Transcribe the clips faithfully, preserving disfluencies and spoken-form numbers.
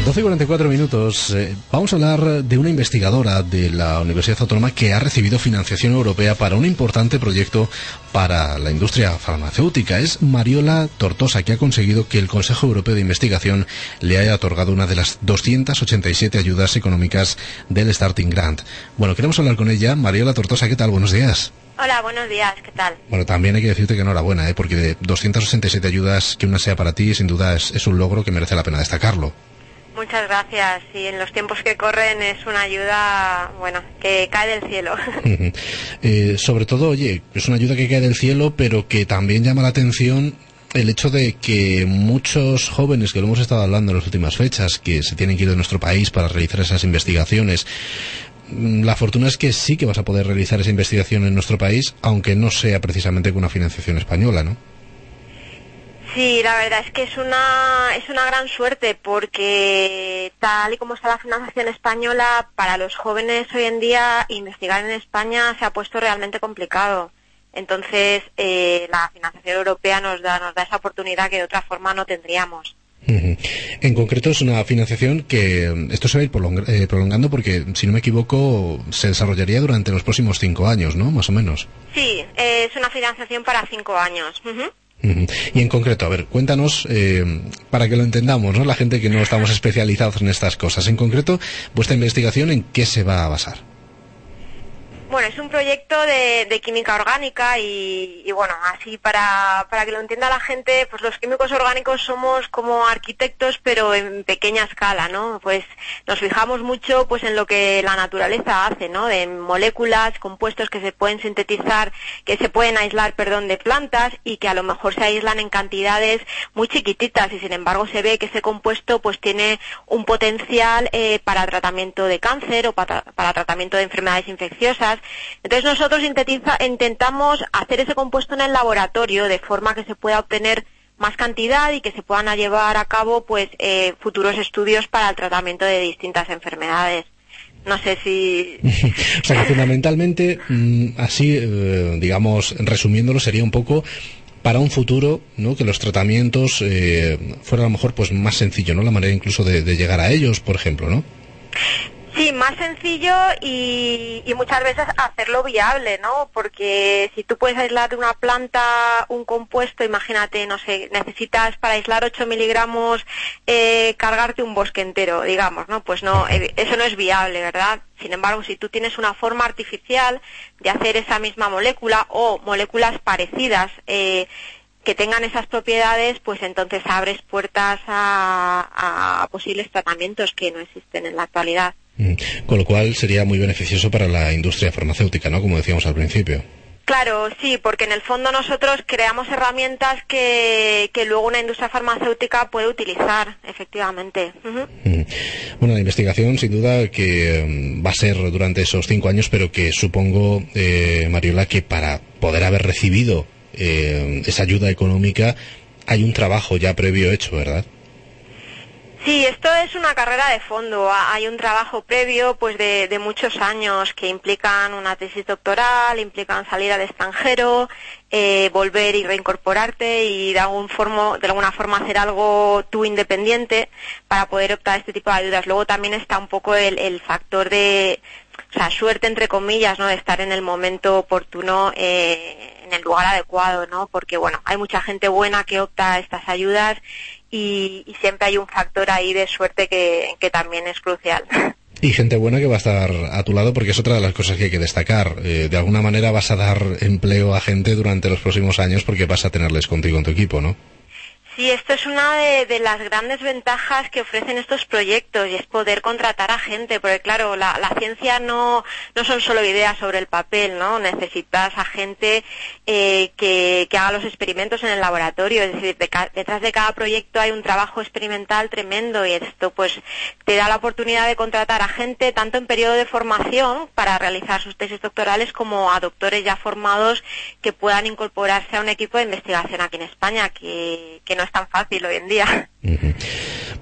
doce y cuarenta y cuatro minutos. Eh, vamos a hablar de una investigadora de la Universidad Autónoma que ha recibido financiación europea para un importante proyecto para la industria farmacéutica. Es Mariola Tortosa, que ha conseguido que el Consejo Europeo de Investigación le haya otorgado una de las doscientas ochenta y siete ayudas económicas del Starting Grant. Bueno, queremos hablar con ella. Mariola Tortosa, ¿qué tal? Buenos días. Hola, buenos días, ¿qué tal? Bueno, también hay que decirte que enhorabuena, ¿eh? Porque de doscientas sesenta y siete ayudas, que una sea para ti, sin duda es, es un logro que merece la pena destacarlo. Muchas gracias. Y en los tiempos que corren es una ayuda, bueno, que cae del cielo. eh, sobre todo, oye, es una ayuda que cae del cielo, pero que también llama la atención el hecho de que muchos jóvenes, que lo hemos estado hablando en las últimas fechas, que se tienen que ir de nuestro país para realizar esas investigaciones, la fortuna es que sí que vas a poder realizar esa investigación en nuestro país, aunque no sea precisamente con una financiación española, ¿no? Sí, la verdad es que es una es una gran suerte, porque tal y como está la financiación española, para los jóvenes hoy en día investigar en España se ha puesto realmente complicado. Entonces, eh, la financiación europea nos da nos da esa oportunidad que de otra forma no tendríamos. Uh-huh. En concreto es una financiación que esto se va a ir prolong- eh, prolongando porque, si no me equivoco, se desarrollaría durante los próximos cinco años, ¿no? Más o menos. Sí, eh, es una financiación para cinco años. Uh-huh. Uh-huh. Y en concreto, a ver, cuéntanos, eh, para que lo entendamos, ¿no? La gente que no estamos especializados en estas cosas. En concreto, vuestra investigación, ¿en qué se va a basar? Bueno, es un proyecto de, de química orgánica y, y bueno, así para, para que lo entienda la gente, pues los químicos orgánicos somos como arquitectos, pero en pequeña escala, ¿no? Pues nos fijamos mucho pues en lo que la naturaleza hace, ¿no? De moléculas, compuestos que se pueden sintetizar, que se pueden aislar, perdón, de plantas y que a lo mejor se aíslan en cantidades muy chiquititas y sin embargo se ve que ese compuesto pues tiene un potencial eh, para tratamiento de cáncer o para, para tratamiento de enfermedades infecciosas. Entonces nosotros intentiza, intentamos hacer ese compuesto en el laboratorio de forma que se pueda obtener más cantidad y que se puedan llevar a cabo pues eh, futuros estudios para el tratamiento de distintas enfermedades. No sé si... O sea que fundamentalmente, así, eh, digamos, resumiéndolo, sería un poco para un futuro, ¿no? Que los tratamientos eh, fueran a lo mejor pues más sencillo, ¿no? La manera incluso de, de llegar a ellos, por ejemplo, ¿no? Sí, más sencillo y, y muchas veces hacerlo viable, ¿no? Porque si tú puedes aislar de una planta un compuesto, imagínate, no sé, necesitas para aislar ocho miligramos eh, cargarte un bosque entero, digamos, ¿no? Pues no, eh, eso no es viable, ¿verdad? Sin embargo, si tú tienes una forma artificial de hacer esa misma molécula o moléculas parecidas, eh, que tengan esas propiedades, pues entonces abres puertas a, a posibles tratamientos que no existen en la actualidad. Con lo cual sería muy beneficioso para la industria farmacéutica, ¿no? Como decíamos al principio. Claro, sí, porque en el fondo nosotros creamos herramientas que, que luego una industria farmacéutica puede utilizar, efectivamente. Uh-huh. Bueno, la investigación sin duda que um, va a ser durante esos cinco años, pero que supongo, eh, Mariola, que para poder haber recibido eh, esa ayuda económica hay un trabajo ya previo hecho, ¿verdad? Sí, esto es una carrera de fondo. Hay un trabajo previo pues de, de muchos años que implican una tesis doctoral, implican salir al extranjero, eh, volver y reincorporarte y de, algún formo, de alguna forma hacer algo tú independiente para poder optar a este tipo de ayudas. Luego también está un poco el, el factor de, o sea, suerte entre comillas, ¿no? De estar en el momento oportuno, eh, en el lugar adecuado, ¿no? Porque bueno, hay mucha gente buena que opta a estas ayudas y, y siempre hay un factor ahí de suerte que, que también es crucial. Y gente buena que va a estar a tu lado, porque es otra de las cosas que hay que destacar. Eh, de alguna manera vas a dar empleo a gente durante los próximos años porque vas a tenerles contigo en tu equipo, ¿no? Sí, esto es una de, de las grandes ventajas que ofrecen estos proyectos y es poder contratar a gente, porque claro, la, la ciencia no, no son solo ideas sobre el papel, ¿no? Necesitas a gente eh, que, que haga los experimentos en el laboratorio, es decir, de ca, detrás de cada proyecto hay un trabajo experimental tremendo y esto pues te da la oportunidad de contratar a gente tanto en periodo de formación para realizar sus tesis doctorales como a doctores ya formados que puedan incorporarse a un equipo de investigación aquí en España, que, que no es tan fácil hoy en día. Uh-huh.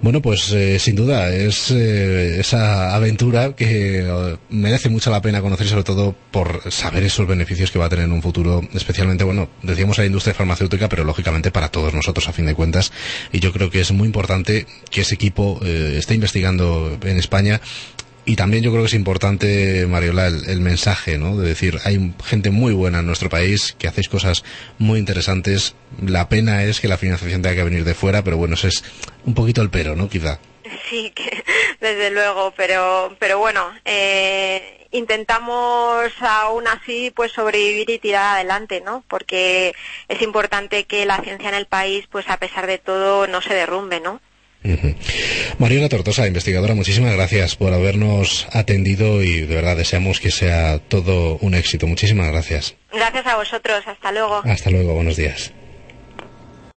Bueno, pues eh, sin duda es eh, esa aventura que eh, merece mucho la pena conocer, sobre todo por saber esos beneficios que va a tener en un futuro, especialmente, bueno, decíamos a la industria farmacéutica, pero lógicamente para todos nosotros a fin de cuentas. Y yo creo que es muy importante que ese equipo eh, esté investigando en España. Y también yo creo que es importante, Mariola, el, el mensaje, ¿no? De decir, hay gente muy buena en nuestro país, que hacéis cosas muy interesantes. La pena es que la financiación tenga que venir de fuera, pero bueno, ese es un poquito el pero, ¿no? Quizá. Sí, que, desde luego, pero, pero bueno, eh, intentamos aún así pues sobrevivir y tirar adelante, ¿no? Porque es importante que la ciencia en el país, pues a pesar de todo, no se derrumbe, ¿no? Uh-huh. Mariola Tortosa, investigadora, muchísimas gracias por habernos atendido y de verdad deseamos que sea todo un éxito. Muchísimas gracias. Gracias a vosotros, hasta luego. Hasta luego, buenos días.